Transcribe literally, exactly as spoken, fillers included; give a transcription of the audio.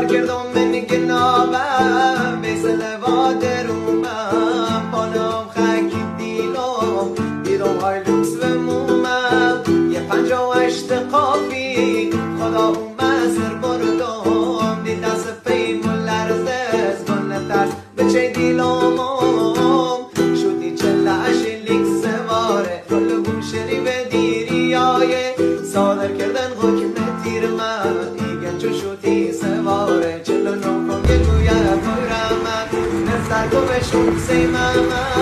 کار کردم من گنابم بیسل و درومم پانم خاکی دیلم دیدم های لوکس و مومم یه پنجا و هشت قافی خدا اومد سر بردم دی دست پیم و لرزه زبان ترس بچه دیلمم شدی چلش لیک سواره کل بوم شریف دیری های صادر کردن حکم تیر من ایگن چو شدی سواره چلو نو کن گلویا پرمم نفتر گوشم سیمم